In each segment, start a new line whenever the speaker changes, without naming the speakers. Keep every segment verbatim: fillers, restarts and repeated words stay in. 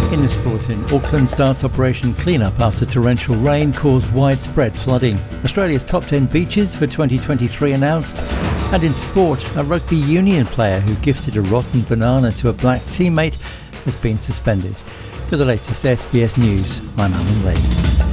In this bulletin, Auckland starts Operation Cleanup after torrential rain caused widespread flooding. Australia's top ten beaches for twenty twenty-three announced. And in sport, a rugby union player who gifted a rotten banana to a black teammate has been suspended. For the latest S B S News, I'm Alan Lee.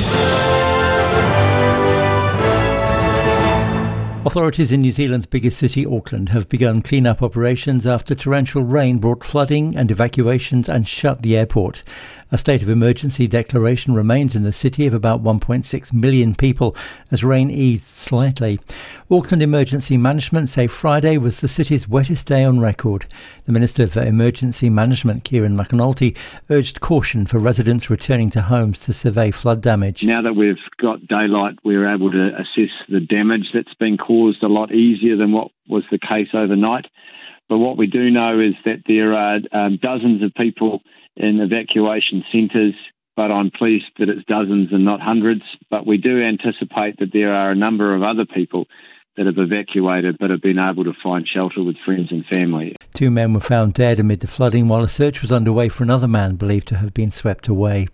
Authorities in New Zealand's biggest city, Auckland, have begun clean-up operations after torrential rain brought flooding and evacuations and shut the airport. A state of emergency declaration remains in the city of about one point six million people as rain eased slightly. Auckland Emergency Management say Friday was the city's wettest day on record. The Minister for Emergency Management, Kieran McAnulty, urged caution for residents returning to homes to survey flood damage.
Now that we've got daylight, we're able to assess the damage that's been caused a lot easier than what was the case overnight. But what we do know is that there are um, dozens of people in evacuation centres, but I'm pleased that it's dozens and not hundreds. But we do anticipate that there are a number of other people that have evacuated but have been able to find shelter with friends and family.
Two men were found dead amid the flooding while a search was underway for another man believed to have been swept away.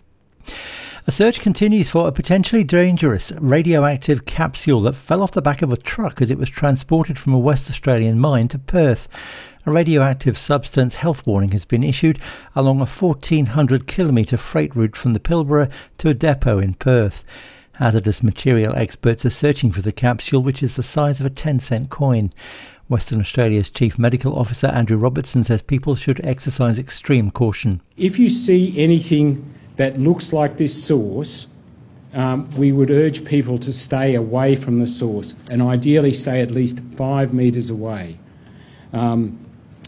A search continues for a potentially dangerous radioactive capsule that fell off the back of a truck as it was transported from a West Australian mine to Perth. A radioactive substance health warning has been issued along a fourteen hundred kilometre freight route from the Pilbara to a depot in Perth. Hazardous material experts are searching for the capsule, which is the size of a ten cent coin. Western Australia's Chief Medical Officer Andrew Robertson says people should exercise extreme caution.
If you see anything that looks like this source, um, we would urge people to stay away from the source and ideally stay at least five metres away. Um,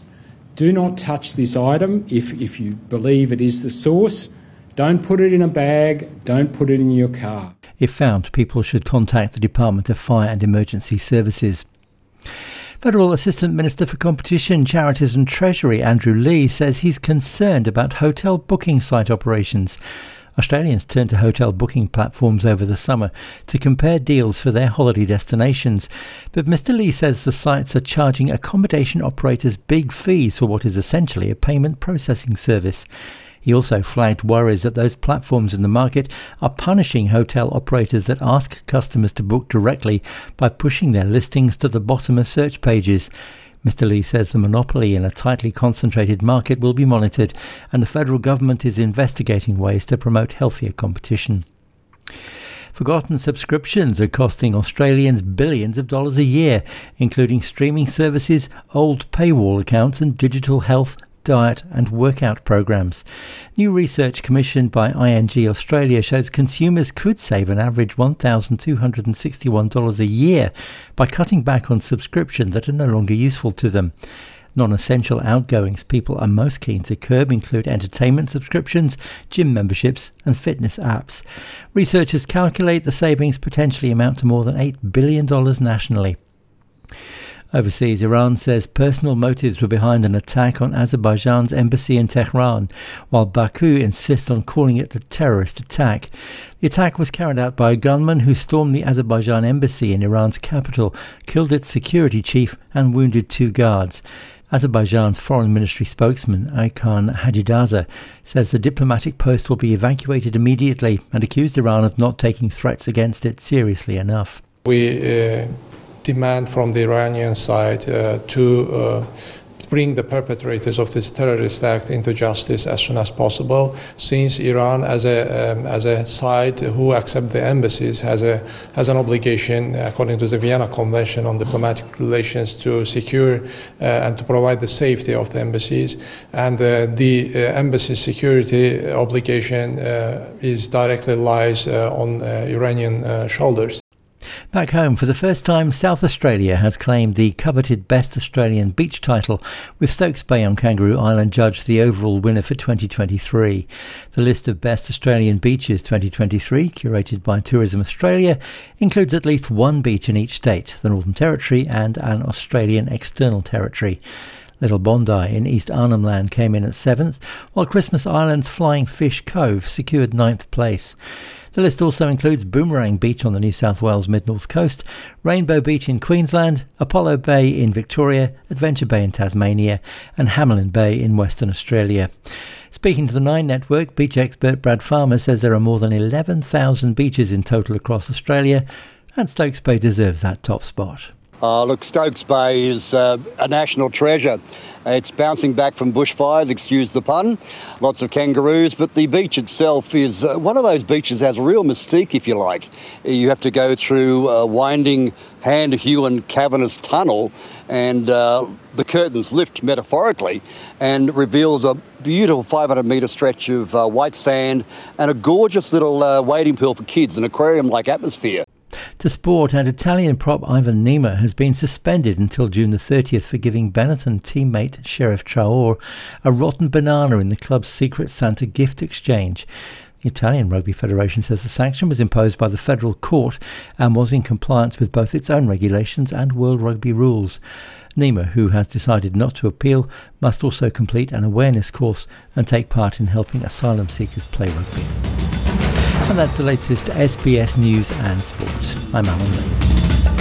do not touch this item if, if you believe it is the source. Don't put it in a bag. Don't put it in your car.
If found, people should contact the Department of Fire and Emergency Services. Federal Assistant Minister for Competition, Charities and Treasury Andrew Leigh says he's concerned about hotel booking site operations. Australians turned to hotel booking platforms over the summer to compare deals for their holiday destinations. But Mr Leigh says the sites are charging accommodation operators big fees for what is essentially a payment processing service. He also flagged worries that those platforms in the market are punishing hotel operators that ask customers to book directly by pushing their listings to the bottom of search pages. Mister Leigh says the monopoly in a tightly concentrated market will be monitored and the federal government is investigating ways to promote healthier competition. Forgotten subscriptions are costing Australians billions of dollars a year, including streaming services, old paywall accounts and digital health, diet and workout programs. New research commissioned by I N G Australia shows consumers could save an average one thousand two hundred sixty-one dollars a year by cutting back on subscriptions that are no longer useful to them. Non-essential outgoings people are most keen to curb include entertainment subscriptions, gym memberships and fitness apps. Researchers calculate the savings potentially amount to more than eight billion dollars nationally. Overseas, Iran says personal motives were behind an attack on Azerbaijan's embassy in Tehran, while Baku insists on calling it a terrorist attack. The attack was carried out by a gunman who stormed the Azerbaijan embassy in Iran's capital, killed its security chief and wounded two guards. Azerbaijan's foreign ministry spokesman, Aykan Hajidaza, says the diplomatic post will be evacuated immediately and accused Iran of not taking threats against it seriously enough.
We uh... demand from the Iranian side uh, to uh, bring the perpetrators of this terrorist act into justice as soon as possible, since Iran, as a um, as a side who accept the embassies, has a has an obligation, according to the Vienna Convention on Diplomatic Relations, to secure uh, and to provide the safety of the embassies, and uh, the uh, embassy security obligation uh, is directly lies uh, on uh, Iranian uh, shoulders.
Back home, for the first time, South Australia has claimed the coveted Best Australian Beach title, with Stokes Bay on Kangaroo Island judged the overall winner for twenty twenty-three. The list of Best Australian Beaches twenty twenty-three, curated by Tourism Australia, includes at least one beach in each state, the Northern Territory and an Australian External Territory. Little Bondi in East Arnhem Land came in at seventh, while Christmas Island's Flying Fish Cove secured ninth place. The list also includes Boomerang Beach on the New South Wales Mid-North Coast, Rainbow Beach in Queensland, Apollo Bay in Victoria, Adventure Bay in Tasmania and Hamelin Bay in Western Australia. Speaking to the Nine Network, beach expert Brad Farmer says there are more than eleven thousand beaches in total across Australia, and Stokes Bay deserves that top spot.
Uh, look, Stokes Bay is uh, a national treasure. It's bouncing back from bushfires, excuse the pun, lots of kangaroos, but the beach itself is uh, one of those beaches that has a real mystique, if you like. You have to go through a winding, hand-hewn, cavernous tunnel, and uh, the curtains lift metaphorically and reveals a beautiful five hundred metre stretch of uh, white sand and a gorgeous little uh, wading pool for kids, an aquarium-like atmosphere.
To sport, and Italian prop Ivan Nima has been suspended until June the thirtieth for giving Benetton teammate Sheriff Traore a rotten banana in the club's Secret Santa gift exchange. The Italian Rugby Federation says the sanction was imposed by the federal court and was in compliance with both its own regulations and World Rugby rules. Nima, who has decided not to appeal, must also complete an awareness course and take part in helping asylum seekers play rugby. And that's the latest S B S News and Sport. I'm Alan Lee.